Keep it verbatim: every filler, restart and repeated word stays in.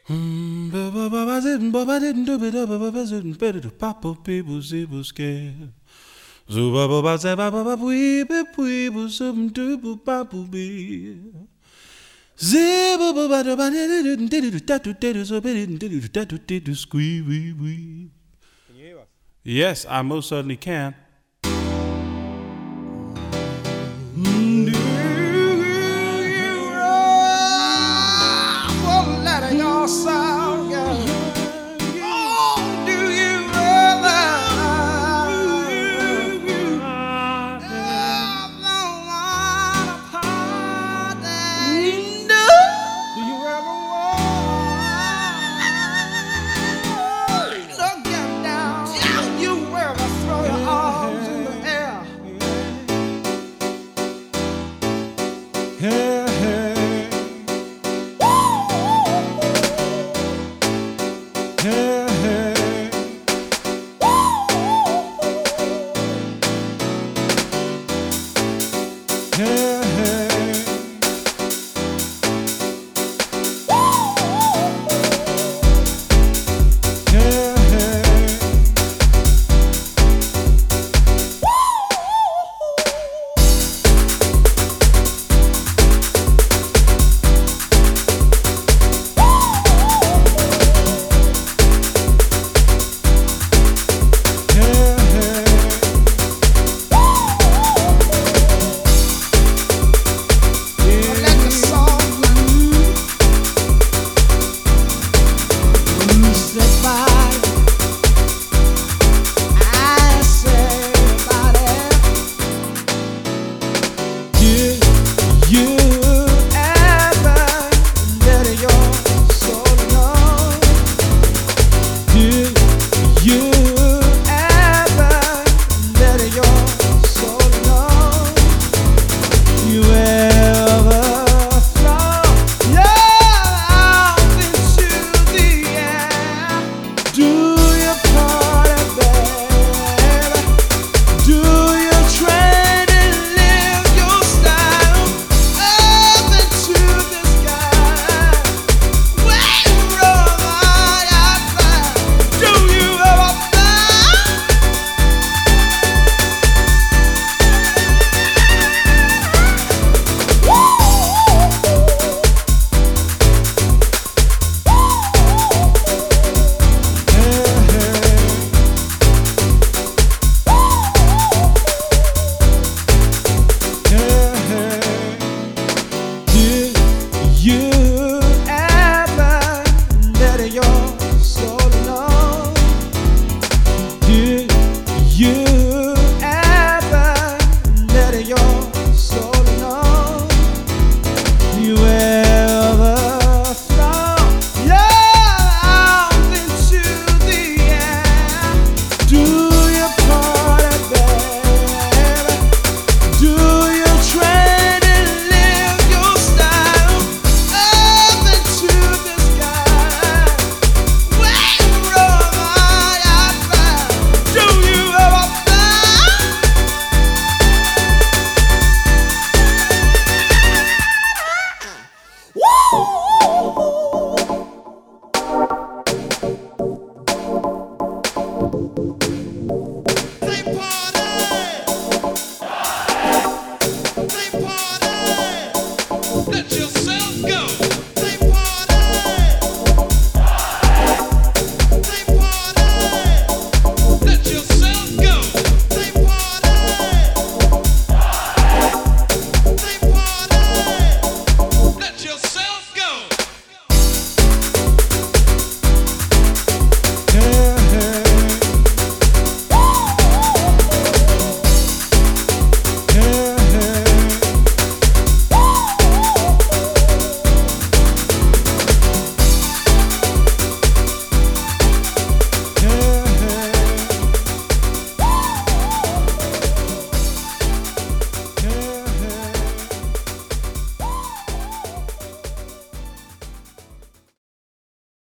Hmm, ba ba ba ba zin ba ba didn't do it ba ba ba zin better to pop up people see was scared. Zo ba ba ba za ba ba ba we be we was some do ba ba be. Zibba ba ba da ba didn't did it that to did so didn't did it that to did squee wee wee. Can you hear us? Yes, I most certainly can.